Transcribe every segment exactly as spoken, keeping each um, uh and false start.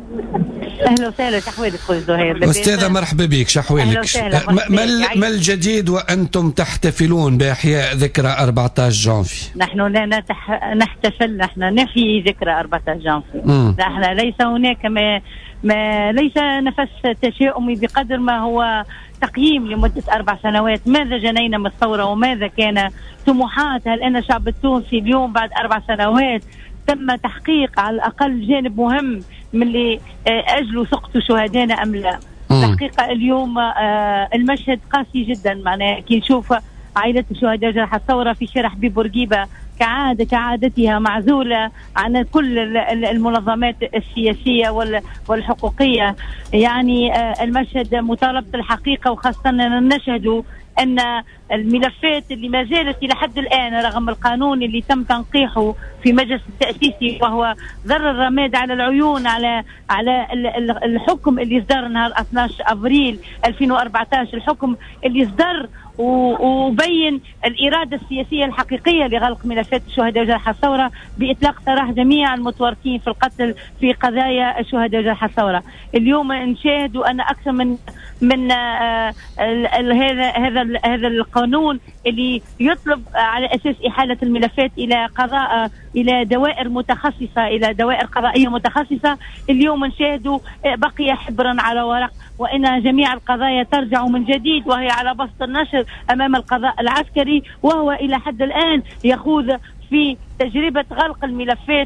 اهلا وسهلا. شحوالك خويا زهير؟ استاذه مرحبا بك. شحوالك؟ ما, ما الجديد وانتم تحتفلون باحياء ذكرى أربعة عشر جانفي؟ نحن لا نتح... نحتفل، نحن نحيي ذكرى أربعة عشر جانفي. نحن ليس هناك ما... ما ليس نفس تشاؤمي بقدر ما هو تقييم لمدة أربع سنوات. ماذا جنينا من الثورة وماذا كان طموحات؟ هل أن الشعب التونسي اليوم بعد أربع سنوات تم تحقيق على الأقل جانب مهم من اللي أجلوا سقطوا شهدائنا أم لا؟ تحقيق اليوم المشهد قاسي جدا. معناه كي نشوف عائلة الشهداء جرحى الثورة في شارع حبيب بورقيبة كعادة كعادتها معزولة عن كل المنظمات السياسية والحقوقية. يعني المشهد مطالبة الحقيقة، وخاصة نشهد أن الملفات اللي ما زالت إلى حد الآن رغم القانون اللي تم تنقيحه في مجلس التأسيسي وهو ذر الرماد على العيون على على الحكم اللي صدر نهار اثني عشر أبريل ألفين وأربعة عشر، الحكم اللي صدر وبين الإرادة السياسية الحقيقية لغلق ملفات الشهداء وجرحى الثورة بإطلاق سراح جميع المتورطين في القتل في قضايا الشهداء وجرحى الثورة. اليوم نشاهد أن أكثر من من آه هذا هذا هذا القانون اللي يطلب على أساس إحالة الملفات إلى قضاء إلى دوائر متخصصة إلى دوائر قضائية متخصصة. اليوم نشاهد بقي حبرا على ورق، وإن جميع القضايا ترجع من جديد وهي على بسط النشر أمام القضاء العسكري، وهو إلى حد الآن يخوض في تجربة غلق الملفات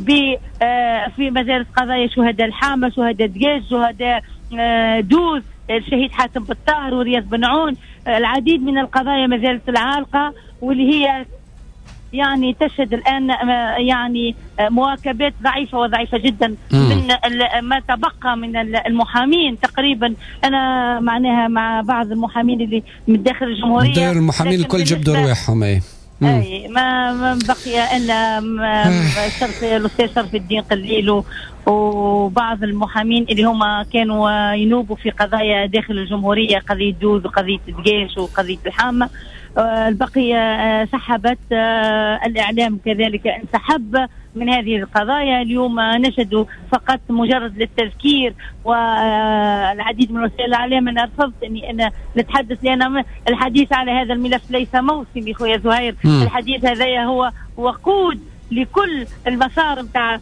في مجال قضايا شهداء الحامة، شهداء دجاج، شهداء دوز، الشهيد حاتم بالطاهر ورياض بن عون. العديد من القضايا ما زالت العالقة، واللي هي يعني تشهد الآن يعني مواكبات ضعيفة وضعيفة جدا من ما تبقى من المحامين. تقريبا أنا معناها مع بعض المحامين اللي من داخل الجمهورية، داير المحامين الكل جبدوا رواحهم. أي أي ما, ما بقي إلا شرف الأستاذ شرف الدين قليل وبعض المحامين اللي هم كانوا ينوبوا في قضايا داخل الجمهورية، قضية دوز وقضية الجيش وقضية الحامة. البقية سحبت، الإعلام كذلك انسحب من هذه القضايا. اليوم نشهد فقط مجرد للتذكير، والعديد من وسائل الإعلام. أنا رفضت أني أنا نتحدث لأن الحديث على هذا الملف ليس موسمي خويا زهير. الحديث هذا هو وقود لكل المسار متاع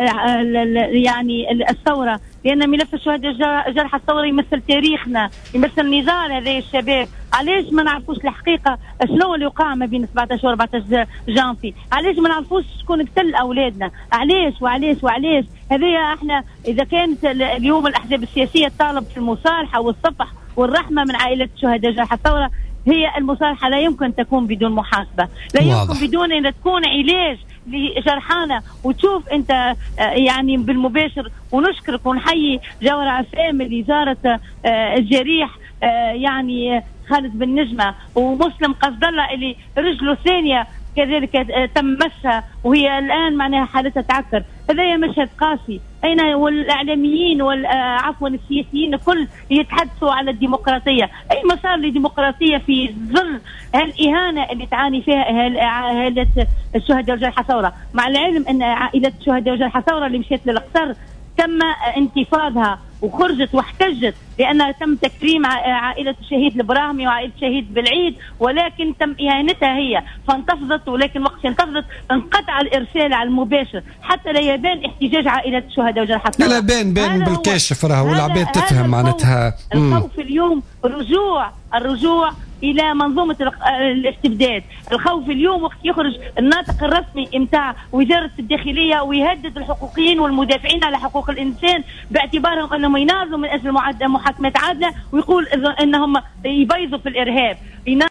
يعني الثورة، لأن ملف الشهداء جرحى الثورة يمثل تاريخنا، يمثل نضال هذه الشباب. علاش ما نعرفوش الحقيقة شنو اللي وقع ما بين سبعة عشر و أربعة عشر جانفي؟ علاش ما نعرفوش شكون قتل أولادنا؟ علاش وعلاش وعلاش؟ هذه احنا إذا كانت اليوم الأحزاب السياسية تطالب في المصالحة والصفح والرحمة من عائلة الشهداء جرحى الثورة، هي المصالحة لا يمكن تكون بدون محاسبة، لا يمكن بدون أن تكون علاج لجرحانا. وتشوف انت يعني بالمباشر، ونشكرك ونحيي جوهرة عفام اللي زارت الجريح يعني خالد بن نجمة، ومسلم قصد الله اللي رجله الثانية كذلك تم مسها وهي الآن معناها حالتها تعكر. هذا مشهد قاسي. أين والإعلاميين والعفوا السياسيين الكل يتحدثوا على الديمقراطية؟ أي مسار لديمقراطية في ظل هالإهانة اللي تعاني فيها عائلة الشهداء وجرحى الثورة؟ مع العلم أن عائلة الشهداء وجرحى الثورة اللي مشيت للقصر تم انتفاضها وخرجت واحتجت لأنها تم تكريم عائلة الشهيد البراهمي وعائلة الشهيد بالعيد، ولكن تم إهانتها هي فانتفضت. ولكن وقت انتفضت انقطع الإرسال على المباشر حتى لا يبان احتجاج عائلة الشهداء وجرحى الثورة. لا بان بان بالكاشف راه والعباد تفهم معناتها. الخوف اليوم رجوع الرجوع إلى منظومة الاستبداد. الخوف اليوم وقت يخرج الناطق الرسمي متاع وزارة الداخلية ويهدد الحقوقيين والمدافعين على حقوق الإنسان باعتبارهم أنهم يناضلوا من أجل محاكمة عادلة، ويقول أنهم يبيضوا في الإرهاب.